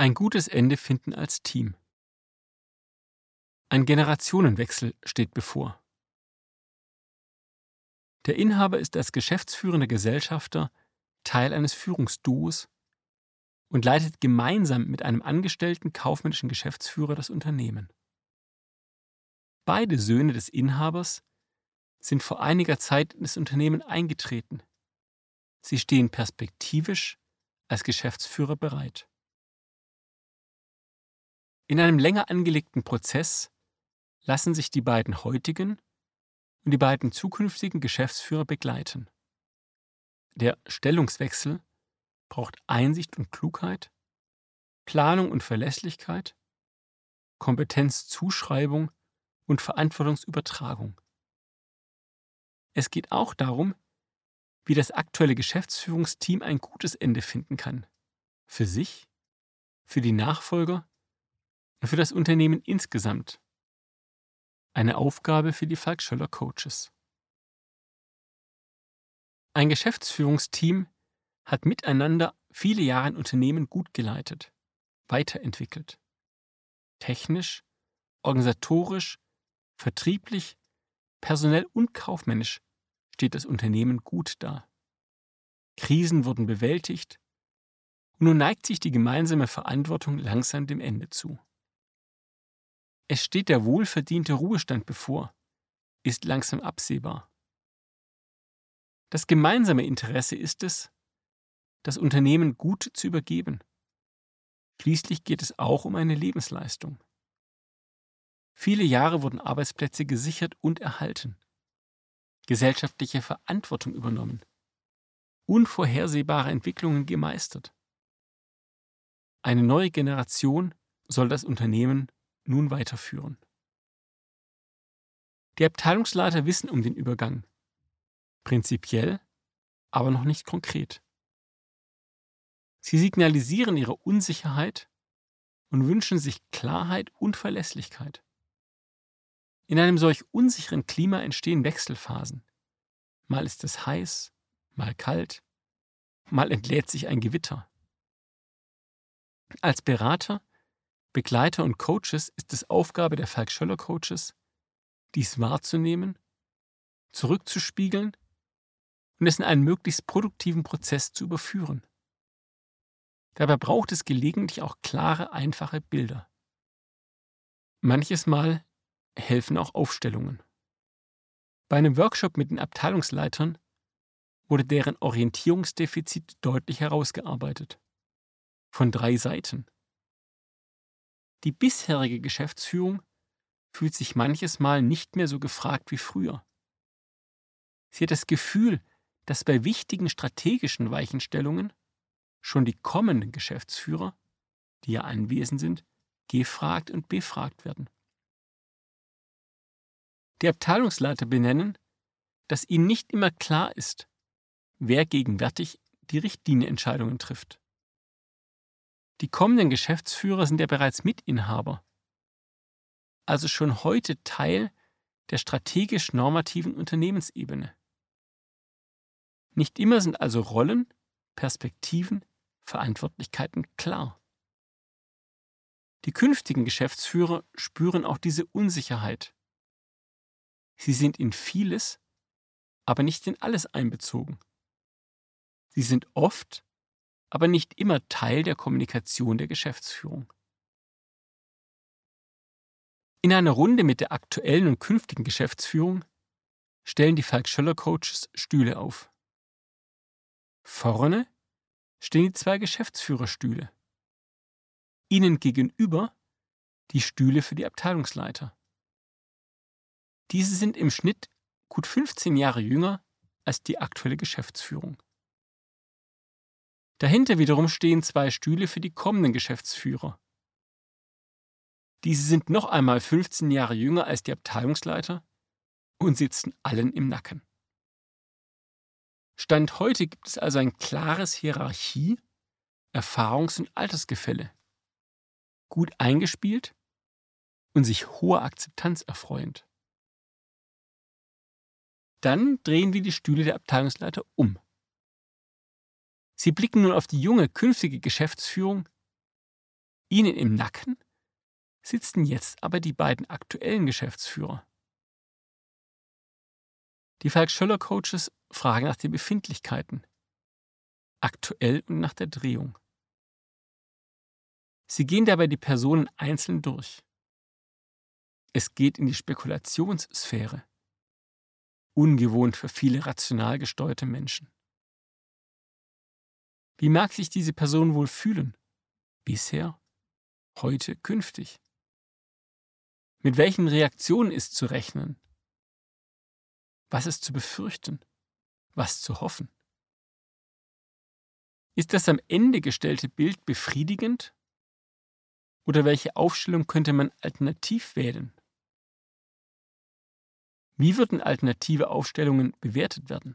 Ein gutes Ende finden als Team. Ein Generationenwechsel steht bevor. Der Inhaber ist als geschäftsführender Gesellschafter Teil eines Führungsduos und leitet gemeinsam mit einem angestellten kaufmännischen Geschäftsführer das Unternehmen. Beide Söhne des Inhabers sind vor einiger Zeit in das Unternehmen eingetreten. Sie stehen perspektivisch als Geschäftsführer bereit. In einem länger angelegten Prozess lassen sich die beiden heutigen und die beiden zukünftigen Geschäftsführer begleiten. Der Stellungswechsel braucht Einsicht und Klugheit, Planung und Verlässlichkeit, Kompetenzzuschreibung und Verantwortungsübertragung. Es geht auch darum, wie das aktuelle Geschäftsführungsteam ein gutes Ende finden kann. Für sich, für die Nachfolger und für das Unternehmen insgesamt. Eine Aufgabe für die Falk-Schöller Coaches. Ein Geschäftsführungsteam hat miteinander viele Jahre ein Unternehmen gut geleitet, weiterentwickelt. Technisch, organisatorisch, vertrieblich, personell und kaufmännisch steht das Unternehmen gut da. Krisen wurden bewältigt und nun neigt sich die gemeinsame Verantwortung langsam dem Ende zu. Es steht der wohlverdiente Ruhestand bevor, ist langsam absehbar. Das gemeinsame Interesse ist es, das Unternehmen gut zu übergeben. Schließlich geht es auch um eine Lebensleistung. Viele Jahre wurden Arbeitsplätze gesichert und erhalten, gesellschaftliche Verantwortung übernommen, unvorhersehbare Entwicklungen gemeistert. Eine neue Generation soll das Unternehmen nun weiterführen. Die Abteilungsleiter wissen um den Übergang, prinzipiell, aber noch nicht konkret. Sie signalisieren ihre Unsicherheit und wünschen sich Klarheit und Verlässlichkeit. In einem solch unsicheren Klima entstehen Wechselphasen. Mal ist es heiß, mal kalt, mal entlädt sich ein Gewitter. Als Berater, Begleiter und Coaches ist es Aufgabe der Falk-Schöller Coaches, dies wahrzunehmen, zurückzuspiegeln und es in einen möglichst produktiven Prozess zu überführen. Dabei braucht es gelegentlich auch klare, einfache Bilder. Manches Mal helfen auch Aufstellungen. Bei einem Workshop mit den Abteilungsleitern wurde deren Orientierungsdefizit deutlich herausgearbeitet. Von 3 Seiten. Die bisherige Geschäftsführung fühlt sich manches Mal nicht mehr so gefragt wie früher. Sie hat das Gefühl, dass bei wichtigen strategischen Weichenstellungen schon die kommenden Geschäftsführer, die ja anwesend sind, gefragt und befragt werden. Die Abteilungsleiter benennen, dass ihnen nicht immer klar ist, wer gegenwärtig die Richtlinienentscheidungen trifft. Die kommenden Geschäftsführer sind ja bereits Mitinhaber, also schon heute Teil der strategisch-normativen Unternehmensebene. Nicht immer sind also Rollen, Perspektiven, Verantwortlichkeiten klar. Die künftigen Geschäftsführer spüren auch diese Unsicherheit. Sie sind in vieles, aber nicht in alles einbezogen. Sie sind oft, aber nicht immer Teil der Kommunikation der Geschäftsführung. In einer Runde mit der aktuellen und künftigen Geschäftsführung stellen die Falk-Schöller Coaches Stühle auf. Vorne stehen die 2 Geschäftsführerstühle. Ihnen gegenüber die Stühle für die Abteilungsleiter. Diese sind im Schnitt gut 15 Jahre jünger als die aktuelle Geschäftsführung. Dahinter wiederum stehen 2 Stühle für die kommenden Geschäftsführer. Diese sind noch einmal 15 Jahre jünger als die Abteilungsleiter und sitzen allen im Nacken. Stand heute gibt es also ein klares Hierarchie-, Erfahrungs- und Altersgefälle. Gut eingespielt und sich hoher Akzeptanz erfreuend. Dann drehen wir die Stühle der Abteilungsleiter um. Sie blicken nun auf die junge, künftige Geschäftsführung Ihnen im Nacken sitzen jetzt aber die beiden aktuellen Geschäftsführer. Die Falk-Schöller-Coaches fragen nach den Befindlichkeiten, aktuell und nach der Drehung. Sie gehen dabei die Personen einzeln durch. Es geht in die Spekulationssphäre, ungewohnt für viele rational gesteuerte Menschen. Wie mag sich diese Person wohl fühlen? Bisher, heute, künftig? Mit welchen Reaktionen ist zu rechnen? Was ist zu befürchten? Was zu hoffen? Ist das am Ende gestellte Bild befriedigend? Oder welche Aufstellung könnte man alternativ wählen? Wie würden alternative Aufstellungen bewertet werden?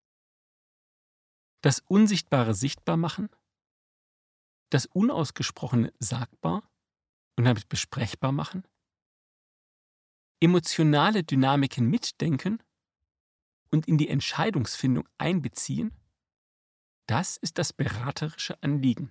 Das Unsichtbare sichtbar machen? Das Unausgesprochene sagbar und damit besprechbar machen? Emotionale Dynamiken mitdenken und in die Entscheidungsfindung einbeziehen? Das ist das beraterische Anliegen.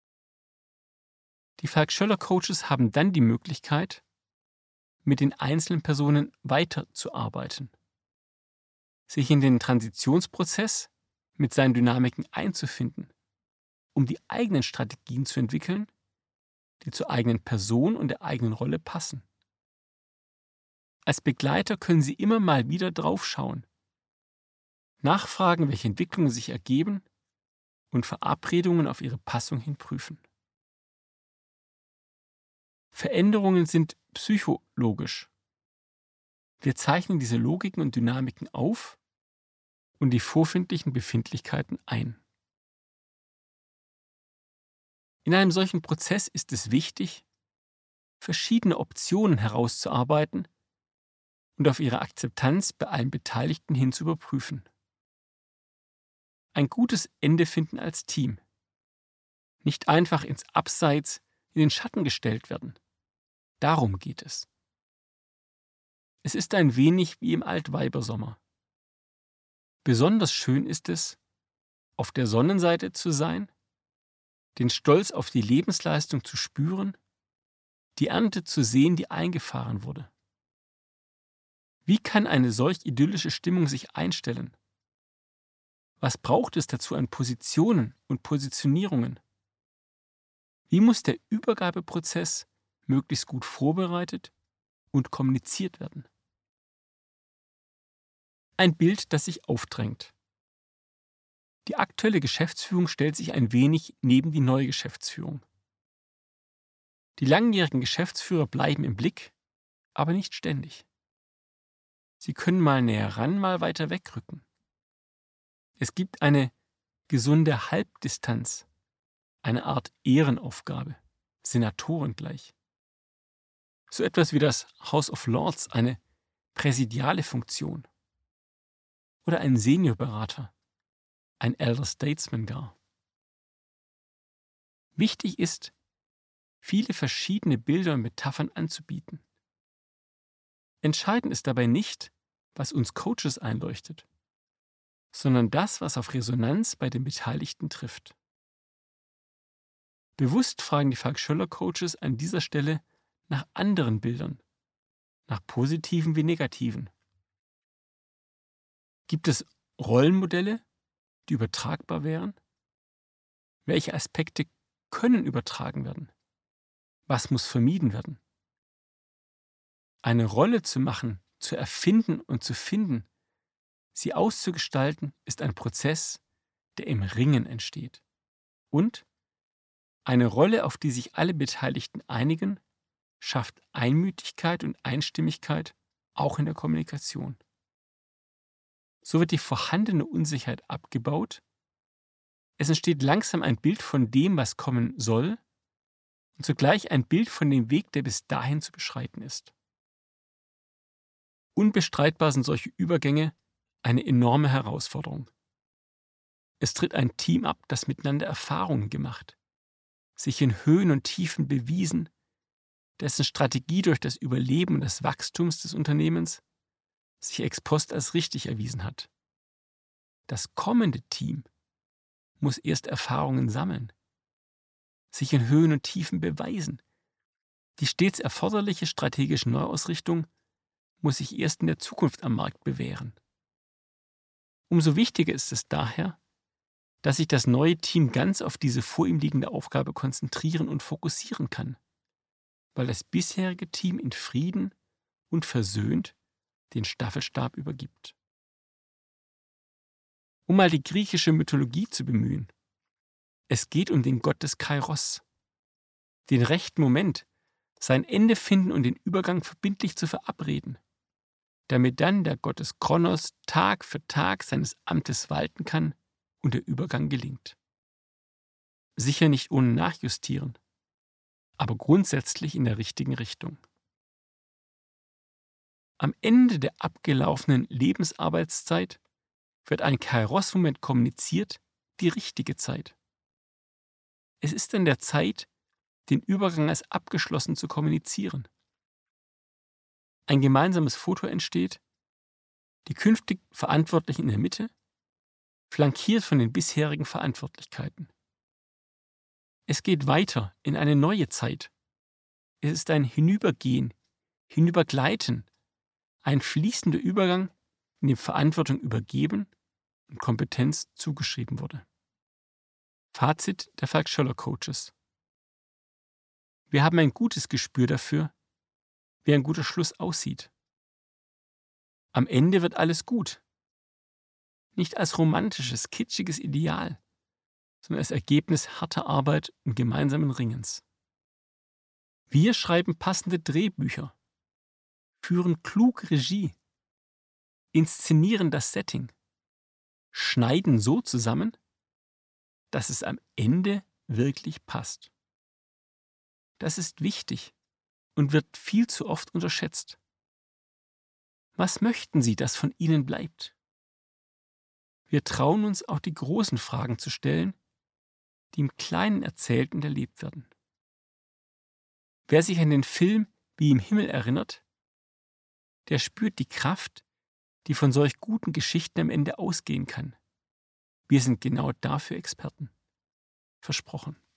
Die Falk-Schöller-Coaches haben dann die Möglichkeit, mit den einzelnen Personen weiterzuarbeiten, sich in den Transitionsprozess mit seinen Dynamiken einzufinden, um die eigenen Strategien zu entwickeln, die zur eigenen Person und der eigenen Rolle passen. Als Begleiter können Sie immer mal wieder draufschauen, nachfragen, welche Entwicklungen sich ergeben und Verabredungen auf ihre Passung hin prüfen. Veränderungen sind psychologisch. Wir zeichnen diese Logiken und Dynamiken auf und die vorfindlichen Befindlichkeiten ein. In einem solchen Prozess ist es wichtig, verschiedene Optionen herauszuarbeiten und auf ihre Akzeptanz bei allen Beteiligten hin zu überprüfen. Ein gutes Ende finden als Team. Nicht einfach ins Abseits, in den Schatten gestellt werden. Darum geht es. Es ist ein wenig wie im Altweibersommer. Besonders schön ist es, auf der Sonnenseite zu sein, den Stolz auf die Lebensleistung zu spüren, die Ernte zu sehen, die eingefahren wurde. Wie kann eine solch idyllische Stimmung sich einstellen? Was braucht es dazu an Positionen und Positionierungen? Wie muss der Übergabeprozess möglichst gut vorbereitet und kommuniziert werden? Ein Bild, das sich aufdrängt. Die aktuelle Geschäftsführung stellt sich ein wenig neben die neue Geschäftsführung. Die langjährigen Geschäftsführer bleiben im Blick, aber nicht ständig. Sie können mal näher ran, mal weiter wegrücken. Es gibt eine gesunde Halbdistanz, eine Art Ehrenaufgabe, Senatoren gleich. So etwas wie das House of Lords, eine präsidiale Funktion. Oder ein Seniorberater, ein Elder Statesman gar. Wichtig ist, viele verschiedene Bilder und Metaphern anzubieten. Entscheidend ist dabei nicht, was uns Coaches einleuchtet, sondern das, was auf Resonanz bei den Beteiligten trifft. Bewusst fragen die Falk-Schöller-Coaches an dieser Stelle nach anderen Bildern, nach positiven wie negativen. Gibt es Rollenmodelle, die übertragbar wären? Welche Aspekte können übertragen werden? Was muss vermieden werden? Eine Rolle zu machen, zu erfinden und zu finden, sie auszugestalten, ist ein Prozess, der im Ringen entsteht. Und eine Rolle, auf die sich alle Beteiligten einigen, schafft Einmütigkeit und Einstimmigkeit auch in der Kommunikation. So wird die vorhandene Unsicherheit abgebaut, es entsteht langsam ein Bild von dem, was kommen soll, und zugleich ein Bild von dem Weg, der bis dahin zu beschreiten ist. Unbestreitbar sind solche Übergänge eine enorme Herausforderung. Es tritt ein Team ab, das miteinander Erfahrungen gemacht, sich in Höhen und Tiefen bewiesen, dessen Strategie durch das Überleben und das Wachstum des Unternehmens sich ex post als richtig erwiesen hat. Das kommende Team muss erst Erfahrungen sammeln. sich in Höhen und Tiefen beweisen. Die stets erforderliche strategische Neuausrichtung muss sich erst in der Zukunft am Markt bewähren. Umso wichtiger ist es daher, dass sich das neue Team ganz auf diese vor ihm liegende Aufgabe konzentrieren und fokussieren kann, weil das bisherige Team in Frieden und versöhnt den Staffelstab übergibt. Um mal die griechische Mythologie zu bemühen: Es geht um den Gott des Kairos, den rechten Moment, sein Ende finden und den Übergang verbindlich zu verabreden, damit dann der Gott des Kronos Tag für Tag seines Amtes walten kann und der Übergang gelingt. Sicher nicht ohne Nachjustieren, aber grundsätzlich in der richtigen Richtung. Am Ende der abgelaufenen Lebensarbeitszeit wird ein Kairos-Moment kommuniziert, die richtige Zeit. Es ist an der Zeit, den Übergang als abgeschlossen zu kommunizieren. Ein gemeinsames Foto entsteht, die künftig Verantwortlichen in der Mitte, flankiert von den bisherigen Verantwortlichkeiten. Es geht weiter in eine neue Zeit. Es ist ein Hinübergehen, Hinübergleiten, ein fließender Übergang, in dem Verantwortung übergeben und Kompetenz zugeschrieben wurde. Fazit der Falk-Schöller-Coaches: Wir haben ein gutes Gespür dafür, wie ein guter Schluss aussieht. Am Ende wird alles gut. Nicht als romantisches, kitschiges Ideal, sondern als Ergebnis harter Arbeit und gemeinsamen Ringens. Wir schreiben passende Drehbücher, führen klug Regie, inszenieren das Setting, schneiden so zusammen, dass es am Ende wirklich passt. Das ist wichtig und wird viel zu oft unterschätzt. Was möchten Sie, dass von Ihnen bleibt? Wir trauen uns auch die großen Fragen zu stellen, die im Kleinen erzählt und erlebt werden. Wer sich an den Film Wie im Himmel erinnert, der spürt die Kraft, die von solch guten Geschichten am Ende ausgehen kann. Wir sind genau dafür Experten. Versprochen.